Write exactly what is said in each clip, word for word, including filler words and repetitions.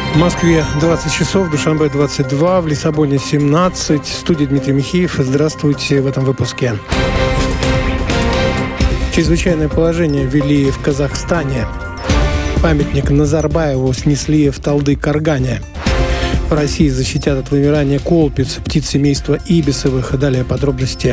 В Москве двадцать часов, в Душанбе двадцать два, в Лиссабоне семнадцать. В студии Дмитрий Михеев. Здравствуйте в этом выпуске. Чрезвычайное положение ввели в Казахстане. Памятник Назарбаеву снесли в Талды-Каргане. В России защитят от вымирания колпиц, птиц семейства ибисовых. Далее подробности.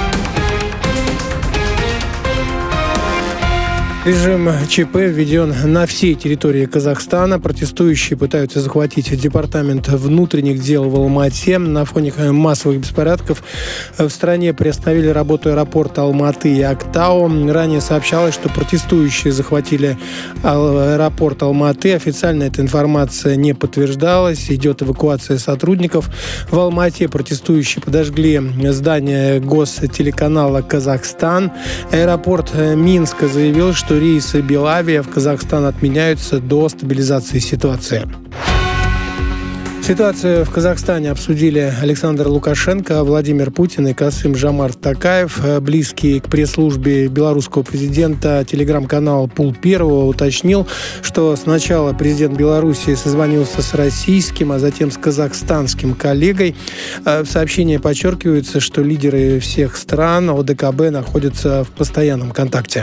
Режим ЧП введен на всей территории Казахстана. Протестующие пытаются захватить департамент внутренних дел в Алма-Ате. На фоне массовых беспорядков в стране приостановили работу аэропорта Алматы и Актау. Ранее сообщалось, что протестующие захватили аэропорт Алматы. Официально эта информация не подтверждалась. Идет эвакуация сотрудников. В Алма-Ате протестующие подожгли здание гостелеканала «Казахстан». Аэропорт Минска заявил, что рейсы Белавия в Казахстан отменяются до стабилизации ситуации. Ситуацию в Казахстане обсудили Александр Лукашенко, Владимир Путин и Касым-Жомарт Токаев. Близкий к пресс-службе белорусского президента телеграм-канал «Пул Первого» уточнил, что сначала президент Беларуси созвонился с российским, а затем с казахстанским коллегой. В сообщении подчеркивается, что лидеры всех стран ОДКБ находятся в постоянном контакте.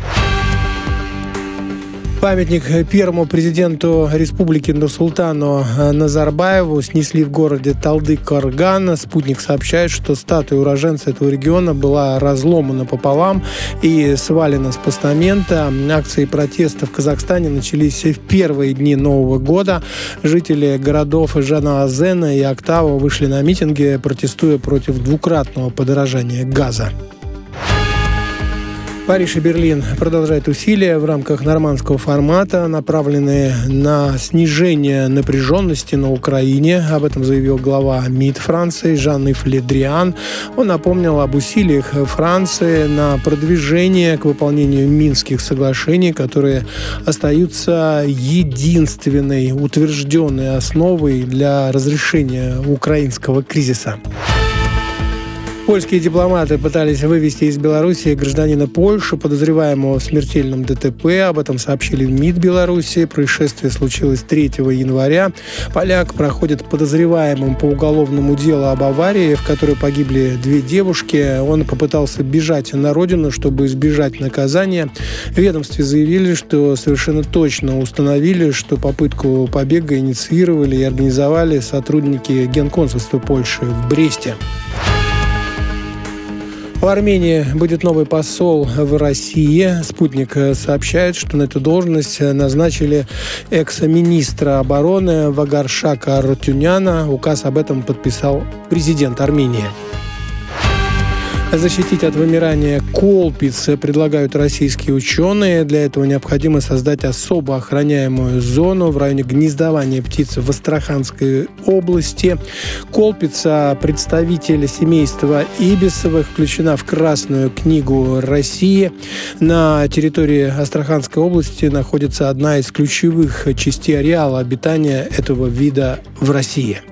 Памятник первому президенту республики Нурсултану Назарбаеву снесли в городе Талды-Карган. Спутник сообщает, что статуя уроженца этого региона была разломана пополам и свалена с постамента. Акции протеста в Казахстане начались в первые дни Нового года. Жители городов Жанаозена и Актау вышли на митинги, протестуя против двукратного подорожания газа. Париж и Берлин продолжают усилия в рамках нормандского формата, направленные на снижение напряженности на Украине. Об этом заявил глава МИД Франции Жан-Ив Ле Дриан. Он напомнил об усилиях Франции на продвижение к выполнению Минских соглашений, которые остаются единственной утвержденной основой для разрешения украинского кризиса. Польские дипломаты пытались вывести из Беларуси гражданина Польши, подозреваемого в смертельном ДТП. Об этом сообщили в МИД Беларуси. Происшествие случилось третьего января. Поляк проходит подозреваемым по уголовному делу об аварии, в которой погибли две девушки. Он попытался бежать на родину, чтобы избежать наказания. В ведомстве заявили, что совершенно точно установили, что попытку побега инициировали и организовали сотрудники Генконсульства Польши в Бресте. В Армении будет новый посол в России. Спутник сообщает, что на эту должность назначили экс-министра обороны Вагаршака Арутюняна. Указ об этом подписал президент Армении. Защитить от вымирания колпиц предлагают российские ученые. Для этого необходимо создать особо охраняемую зону в районе гнездования птиц в Астраханской области. Колпица, представитель семейства ибисовых, включена в Красную книгу России. На территории Астраханской области находится одна из ключевых частей ареала обитания этого вида в России.